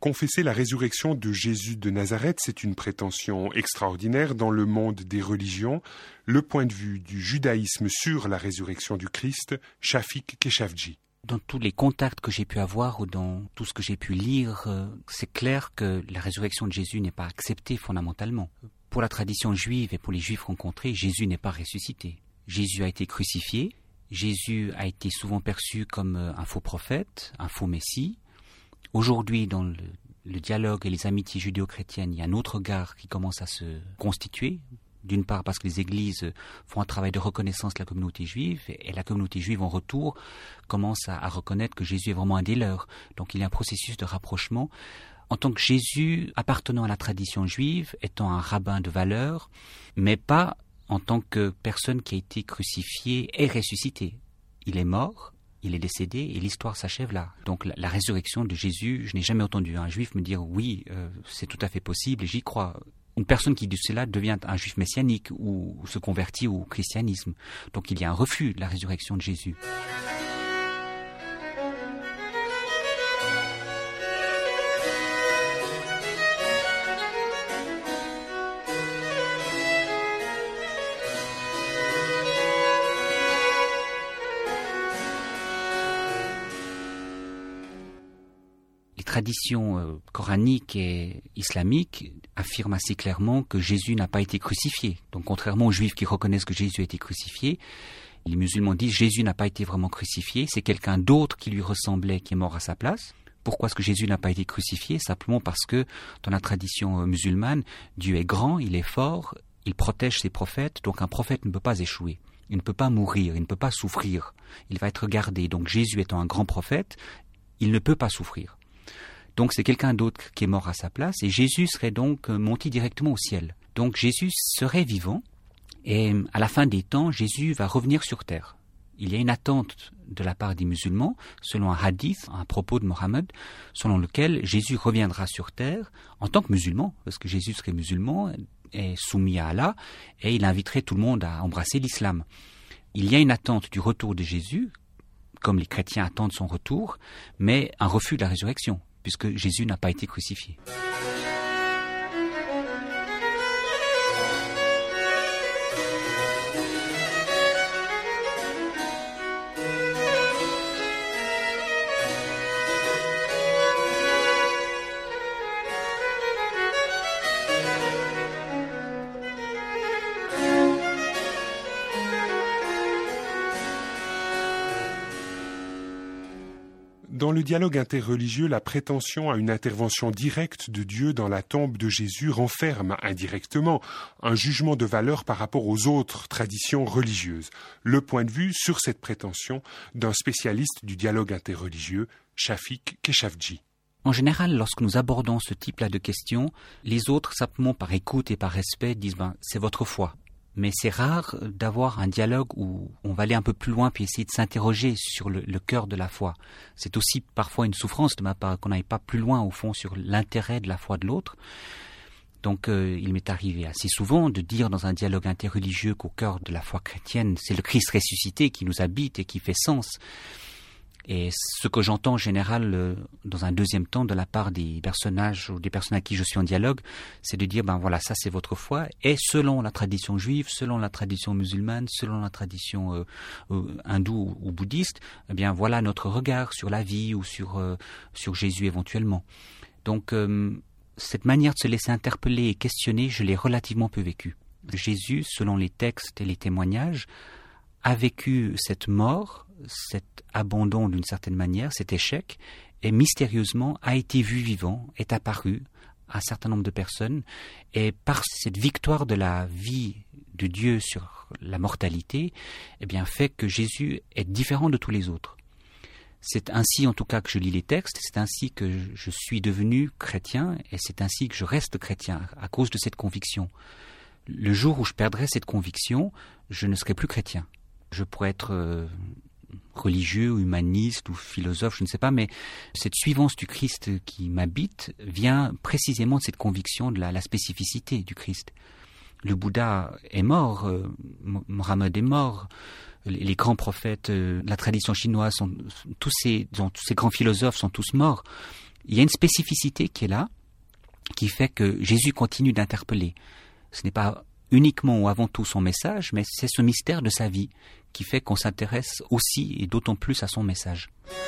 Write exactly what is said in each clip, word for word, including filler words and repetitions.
Confesser la résurrection de Jésus de Nazareth, c'est une prétention extraordinaire dans le monde des religions. Le point de vue du judaïsme sur la résurrection du Christ, Shafik Keshavji. Dans tous les contacts que j'ai pu avoir ou dans tout ce que j'ai pu lire, euh, c'est clair que la résurrection de Jésus n'est pas acceptée fondamentalement. Pour la tradition juive et pour les juifs rencontrés, Jésus n'est pas ressuscité. Jésus a été crucifié, Jésus a été souvent perçu comme un faux prophète, un faux messie. Aujourd'hui, dans le, le dialogue et les amitiés judéo-chrétiennes, il y a un autre regard qui commence à se constituer. D'une part parce que les églises font un travail de reconnaissance de la communauté juive et la communauté juive en retour commence à, à reconnaître que Jésus est vraiment un des leurs. Donc il y a un processus de rapprochement. En tant que Jésus appartenant à la tradition juive, étant un rabbin de valeur, mais pas en tant que personne qui a été crucifiée et ressuscitée. Il est mort, il est décédé et l'histoire s'achève là. Donc la, la résurrection de Jésus, je n'ai jamais entendu un juif me dire oui, euh, c'est tout à fait possible et j'y crois. Une personne qui dit cela devient un juif messianique ou, ou se convertit au christianisme. Donc il y a un refus de la résurrection de Jésus. Les traditions euh, coraniques et islamiques affirment assez clairement que Jésus n'a pas été crucifié. Donc contrairement aux juifs qui reconnaissent que Jésus a été crucifié, les musulmans disent Jésus n'a pas été vraiment crucifié, c'est quelqu'un d'autre qui lui ressemblait qui est mort à sa place. Pourquoi est-ce que Jésus n'a pas été crucifié? Simplement parce que dans la tradition euh, musulmane, Dieu est grand, il est fort, il protège ses prophètes, donc un prophète ne peut pas échouer. Il ne peut pas mourir, il ne peut pas souffrir, il va être gardé. Donc Jésus étant un grand prophète, il ne peut pas souffrir. Donc c'est quelqu'un d'autre qui est mort à sa place et Jésus serait donc monté directement au ciel. Donc Jésus serait vivant et à la fin des temps, Jésus va revenir sur terre. Il y a une attente de la part des musulmans, selon un hadith, un propos de Mohammed, selon lequel Jésus reviendra sur terre en tant que musulman, parce que Jésus serait musulman et soumis à Allah et il inviterait tout le monde à embrasser l'islam. Il y a une attente du retour de Jésus, comme les chrétiens attendent son retour, mais un refus de la résurrection, puisque Jésus n'a pas été crucifié. Dans le dialogue interreligieux, la prétention à une intervention directe de Dieu dans la tombe de Jésus renferme indirectement un jugement de valeur par rapport aux autres traditions religieuses. Le point de vue sur cette prétention d'un spécialiste du dialogue interreligieux, Shafik Keshavji. En général, lorsque nous abordons ce type-là de questions, les autres, simplement par écoute et par respect, disent ben, « c'est votre foi ». Mais c'est rare d'avoir un dialogue où on va aller un peu plus loin puis essayer de s'interroger sur le, le cœur de la foi. C'est aussi parfois une souffrance de ma part qu'on n'aille pas plus loin au fond sur l'intérêt de la foi de l'autre. Donc euh, il m'est arrivé assez souvent de dire dans un dialogue interreligieux qu'au cœur de la foi chrétienne, c'est le Christ ressuscité qui nous habite et qui fait sens. Et ce que j'entends en général euh, dans un deuxième temps de la part des personnages ou des personnes à qui je suis en dialogue, c'est de dire ben voilà, ça c'est votre foi et selon la tradition juive, selon la tradition musulmane, selon la tradition euh, euh, hindoue ou, ou bouddhiste, eh bien voilà notre regard sur la vie ou sur euh, sur Jésus éventuellement. Donc euh, cette manière de se laisser interpeller et questionner, je l'ai relativement peu vécue. Jésus, selon les textes et les témoignages, a vécu cette mort, cet abandon d'une certaine manière, cet échec, et mystérieusement a été vu vivant, est apparu à un certain nombre de personnes, et par cette victoire de la vie de Dieu sur la mortalité, eh bien fait que Jésus est différent de tous les autres. C'est ainsi en tout cas que je lis les textes, c'est ainsi que je suis devenu chrétien, et c'est ainsi que je reste chrétien, à cause de cette conviction. Le jour où je perdrai cette conviction, je ne serai plus chrétien. Je pourrais être euh, religieux ou humaniste ou philosophe, je ne sais pas, mais cette suivance du Christ qui m'habite vient précisément de cette conviction de la, la spécificité du Christ. Le Bouddha est mort, euh, Mohammed est mort, les, les grands prophètes, euh, la tradition chinoise, sont, tous, ces, tous ces grands philosophes sont tous morts. il y a une spécificité qui est là, qui fait que Jésus continue d'interpeller. Ce n'est pas uniquement ou avant tout son message, mais c'est ce mystère de sa vie qui fait qu'on s'intéresse aussi et d'autant plus à son message.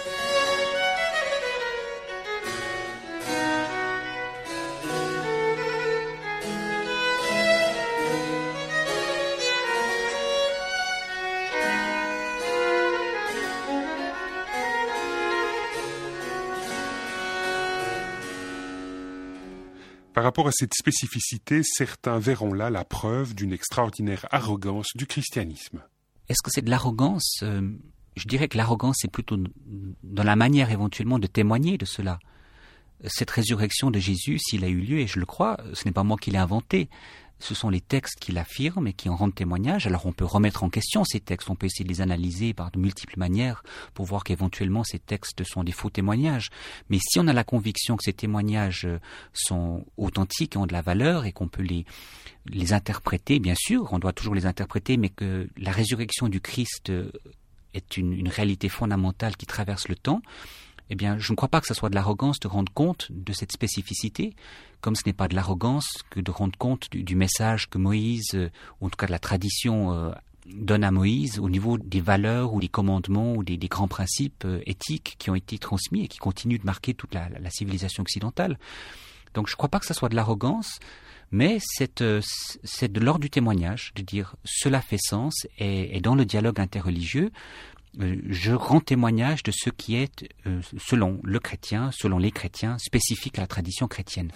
Par rapport à cette spécificité, certains verront là la preuve d'une extraordinaire arrogance du christianisme. Est-ce que c'est de l'arrogance ? euh, Je dirais que l'arrogance, c'est plutôt dans la manière éventuellement de témoigner de cela. Cette résurrection de Jésus, s'il a eu lieu, et je le crois, ce n'est pas moi qui l'ai inventé. Ce sont les textes qui l'affirment et qui en rendent témoignage. Alors on peut remettre en question ces textes, on peut essayer de les analyser par de multiples manières pour voir qu'éventuellement ces textes sont des faux témoignages. Mais si on a la conviction que ces témoignages sont authentiques et ont de la valeur et qu'on peut les, les interpréter, bien sûr, on doit toujours les interpréter, mais que la résurrection du Christ est une, une réalité fondamentale qui traverse le temps, eh bien, je ne crois pas que ce soit de l'arrogance de rendre compte de cette spécificité, comme ce n'est pas de l'arrogance que de rendre compte du, du message que Moïse, euh, ou en tout cas de la tradition, euh, donne à Moïse au niveau des valeurs ou des commandements ou des, des grands principes euh, éthiques qui ont été transmis et qui continuent de marquer toute la, la civilisation occidentale. Donc je ne crois pas que ce soit de l'arrogance, mais c'est, euh, c'est de l'ordre du témoignage, de dire cela fait sens et, et dans le dialogue interreligieux, je rends témoignage de ce qui est, euh, selon le chrétien, selon les chrétiens, spécifique à la tradition chrétienne.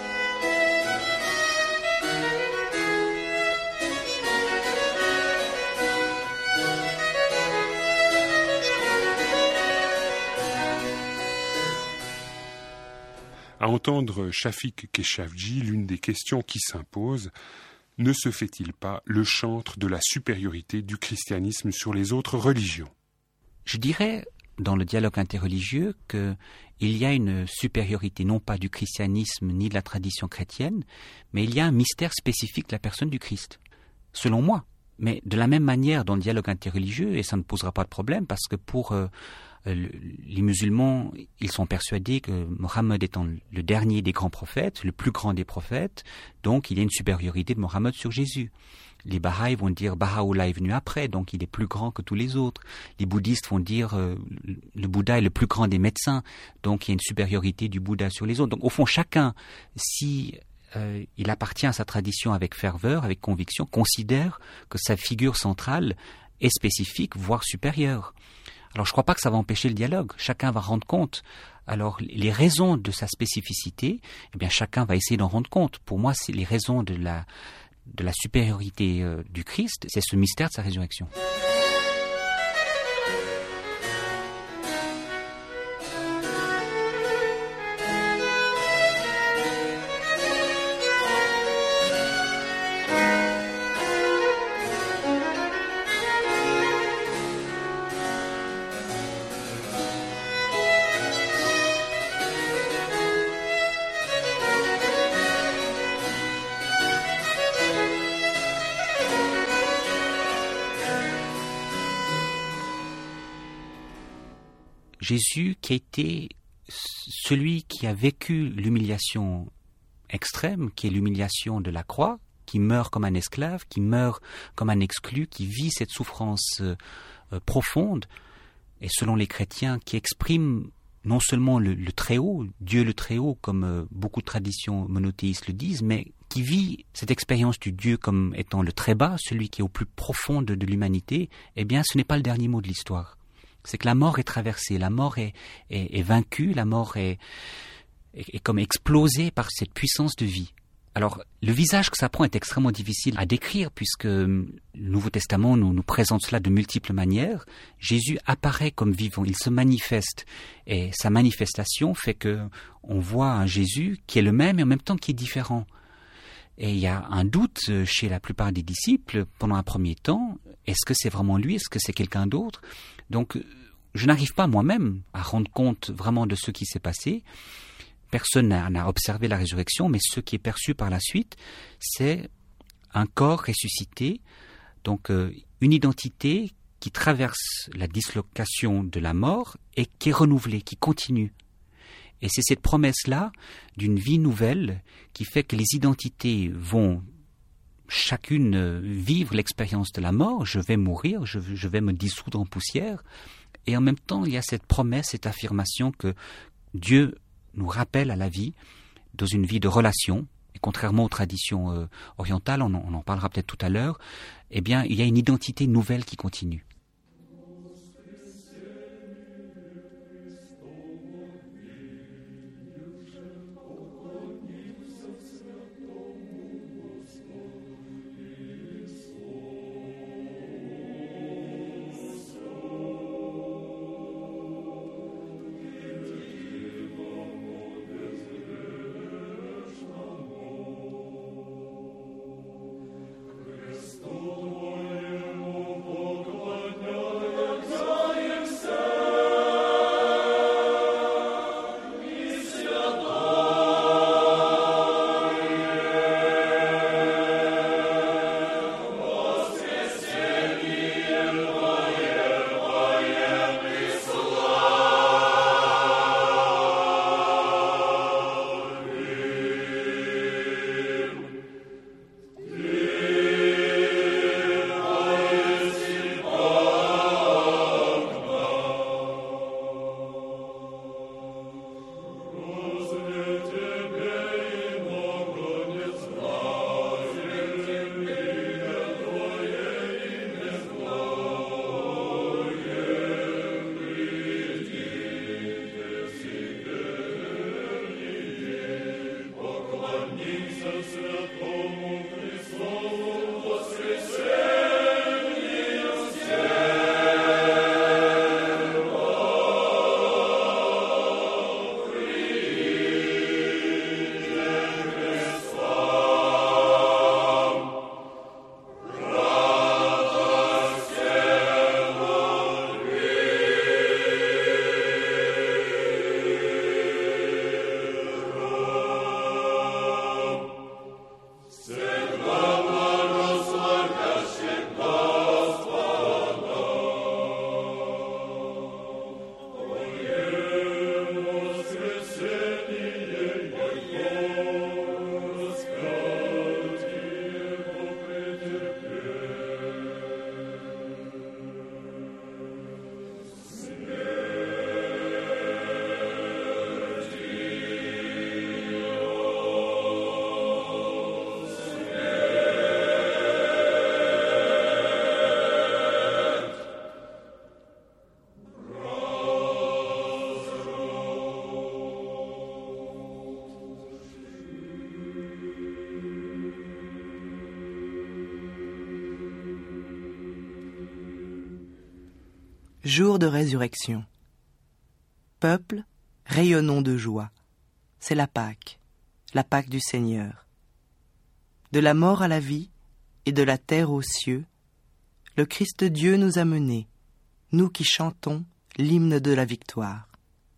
À entendre Shafik Keshafji, l'une des questions qui s'impose, ne se fait-il pas le chantre de la supériorité du christianisme sur les autres religions ? Je dirais, dans le dialogue interreligieux, qu'il y a une supériorité, non pas du christianisme ni de la tradition chrétienne, mais il y a un mystère spécifique de la personne du Christ, selon moi. Mais de la même manière, dans le dialogue interreligieux, et ça ne posera pas de problème, parce que pour euh, les musulmans, ils sont persuadés que Mohammed étant le dernier des grands prophètes, le plus grand des prophètes, donc il y a une supériorité de Mohammed sur Jésus. Les Bahaïs vont dire Baha'u'llah est venu après, donc il est plus grand que tous les autres. Les bouddhistes vont dire euh, le Bouddha est le plus grand des médecins, donc il y a une supériorité du Bouddha sur les autres. Donc au fond, chacun, si euh, il appartient à sa tradition avec ferveur, avec conviction, considère que sa figure centrale est spécifique, voire supérieure. Alors je ne crois pas que ça va empêcher le dialogue. Chacun va rendre compte. Alors les raisons de sa spécificité, eh bien chacun va essayer d'en rendre compte. Pour moi, c'est les raisons de la de la supériorité euh, du Christ, c'est ce mystère de sa résurrection. Jésus qui a été celui qui a vécu l'humiliation extrême, qui est l'humiliation de la croix, qui meurt comme un esclave, qui meurt comme un exclu, qui vit cette souffrance euh, profonde, et selon les chrétiens, qui exprime non seulement le, le Très-Haut, Dieu le Très-Haut, comme euh, beaucoup de traditions monothéistes le disent, mais qui vit cette expérience du Dieu comme étant le Très-Bas, celui qui est au plus profond de, de l'humanité, eh bien ce n'est pas le dernier mot de l'histoire. C'est que la mort est traversée, la mort est, est, est vaincue, la mort est, est, est comme explosée par cette puissance de vie. Alors, le visage que ça prend est extrêmement difficile à décrire puisque le Nouveau Testament nous, nous présente cela de multiples manières. Jésus apparaît comme vivant, il se manifeste et sa manifestation fait que on voit un Jésus qui est le même et en même temps qui est différent. Et il y a un doute chez la plupart des disciples pendant un premier temps. Est-ce que c'est vraiment lui? Est-ce que c'est quelqu'un d'autre? Donc, je n'arrive pas moi-même à rendre compte vraiment de ce qui s'est passé. Personne n'a, n'a observé la résurrection, mais ce qui est perçu par la suite, c'est un corps ressuscité, donc euh, une identité qui traverse la dislocation de la mort et qui est renouvelée, qui continue. Et c'est cette promesse-là d'une vie nouvelle qui fait que les identités vont chacune vivre l'expérience de la mort. Je vais mourir, je, je vais me dissoudre en poussière. Et en même temps, il y a cette promesse, cette affirmation que Dieu nous rappelle à la vie, dans une vie de relation. Et contrairement aux traditions euh, orientales, on en, on en parlera peut-être tout à l'heure, eh bien, il y a une identité nouvelle qui continue. Jour de résurrection. Peuple, rayonnons de joie. C'est la Pâque, la Pâque du Seigneur. De la mort à la vie et de la terre aux cieux, le Christ Dieu nous a menés, nous qui chantons l'hymne de la victoire.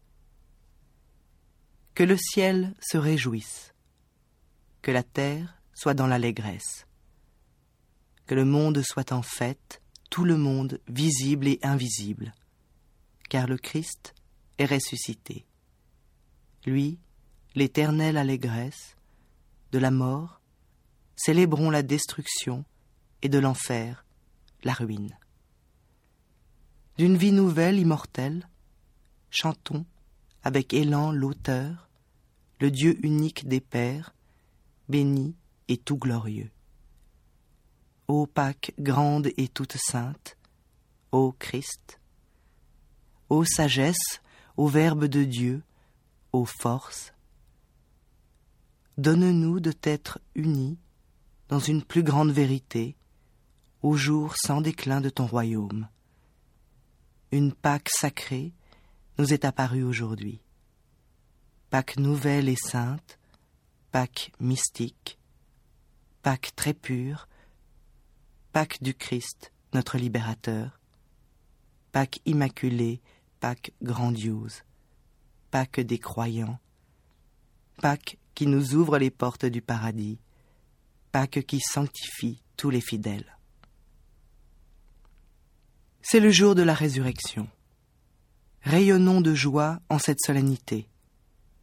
Que le ciel se réjouisse, que la terre soit dans l'allégresse, que le monde soit en fête, tout le monde, visible et invisible, car le Christ est ressuscité. Lui, l'éternelle allégresse, de la mort, célébrons la destruction et de l'enfer, la ruine. D'une vie nouvelle, immortelle, chantons avec élan l'auteur, le Dieu unique des pères, béni et tout glorieux. Ô Pâque grande et toute sainte, ô Christ, ô sagesse, ô Verbe de Dieu, ô force, donne-nous de t'être unis dans une plus grande vérité, au jour sans déclin de ton royaume. Une Pâque sacrée nous est apparue aujourd'hui. Pâque nouvelle et sainte, Pâque mystique, Pâque très pure, Pâque du Christ, notre libérateur, Pâque immaculée, Pâque grandiose, Pâque des croyants, Pâque qui nous ouvre les portes du paradis, Pâque qui sanctifie tous les fidèles. C'est le jour de la résurrection. Rayonnons de joie en cette solennité.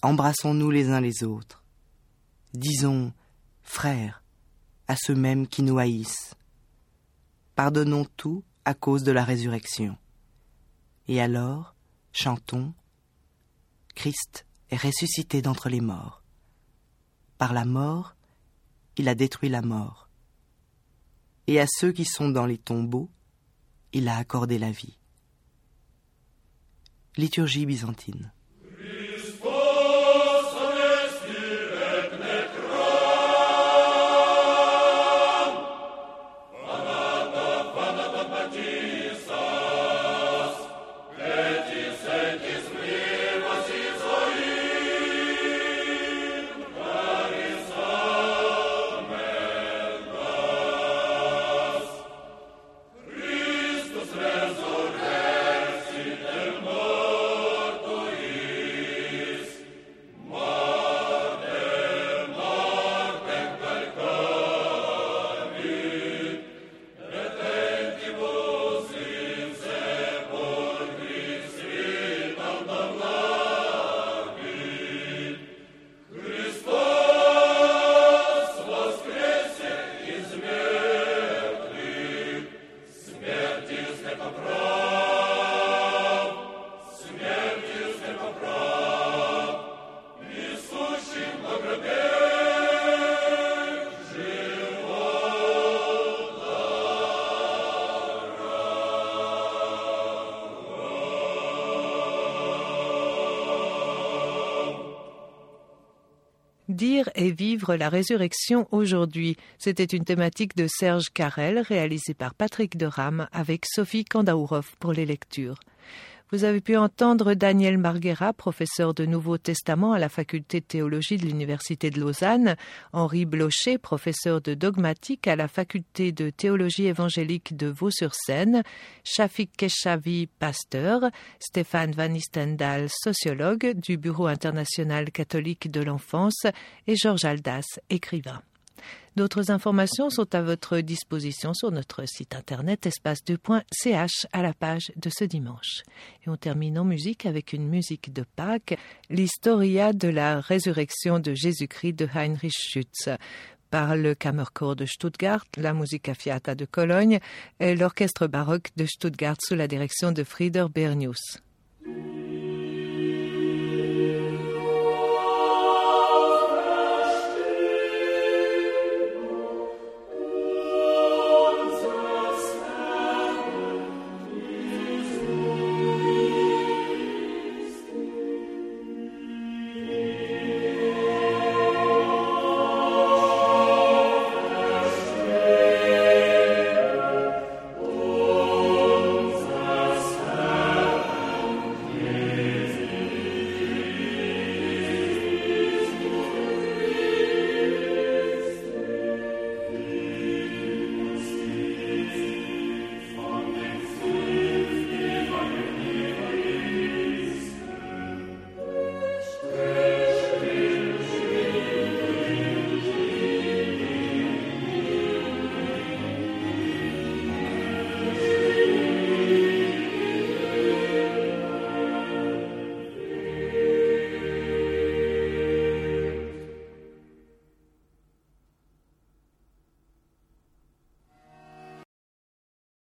embrassons-nous les uns les autres. Disons « frères » à ceux mêmes qui nous haïssent. Pardonnons tout à cause de la résurrection. Et alors, chantons « Christ est ressuscité d'entre les morts. Par la mort, il a détruit la mort. Et à ceux qui sont dans les tombeaux, il a accordé la vie. » Liturgie byzantine. Dire et vivre la résurrection aujourd'hui. C'était une thématique de Serge Carrel, réalisée par Patrick Derame avec Sophie Kandaourov pour les lectures. Vous avez pu entendre Daniel Marguera, professeur de Nouveau Testament à la faculté de théologie de l'Université de Lausanne, Henri Blocher, professeur de dogmatique à la faculté de théologie évangélique de Vaux-sur-Seine, Shafik Keshavi, pasteur, Stéphane Van Istendal, sociologue du Bureau international catholique de l'enfance et Georges Aldas, écrivain. D'autres informations sont à votre disposition sur notre site internet espace deux point c h à la page de ce dimanche. Et on termine en musique avec une musique de Pâques, l'Historia de la résurrection de Jésus-Christ de Heinrich Schütz, par le Kammerchor de Stuttgart, la Musica Fiata de Cologne et l'Orchestre baroque de Stuttgart sous la direction de Frieder Bernius.